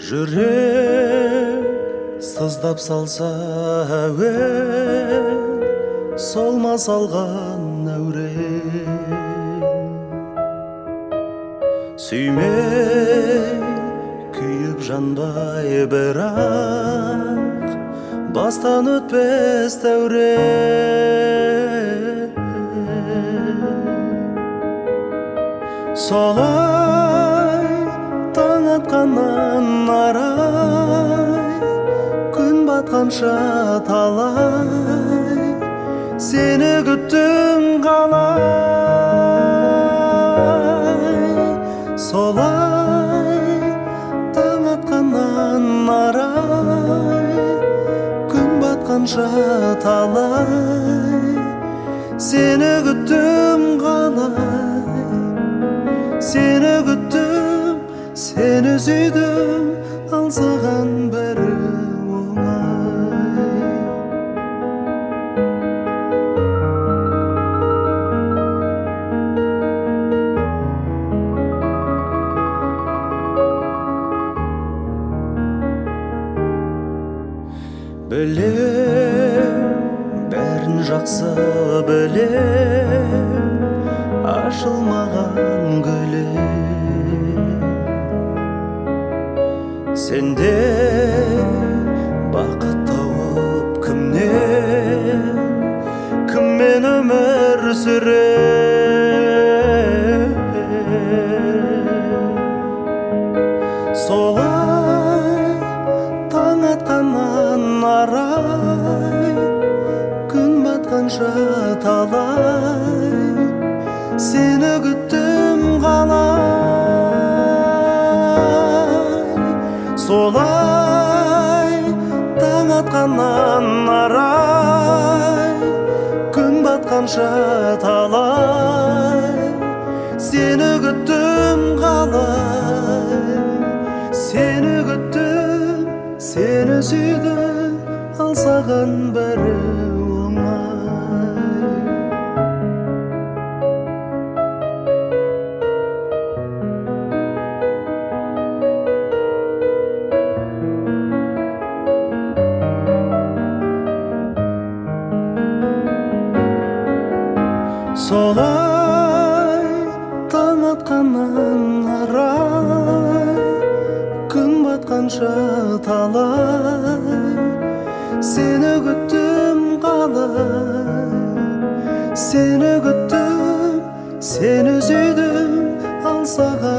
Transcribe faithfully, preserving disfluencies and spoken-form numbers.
Жүрек сыздап салса әуен, солма салған әурен. Сүймей күйіп жанбай бірақ, бастан өтпес дәурен. Солай таң атқаннан арай, күн батқанша талай, сені күттім қалай. Солай таң атқаннан арай, күн батқанша талай, сені күттім қалай. Сені күттім, сені сүйдім, ал саған бәрі оңай. Білем, бәрін жақсы білем, ашылмаған гүлем. Сенде бақыт тауып кімнен, кіммен өмір сүрем. Солай таң атқаннан арай, күн батқанша талай, сені күттім қалай. Солай таң атқаннан арай, күн батқанша талай, сені күттім қалай. Сені күттім, сені сүйдім, ал саған бәрі солай таң атқаннан арай, күн батқанша талай, сені күттім қалай. Сені күттім, сені сүйдім, ал саған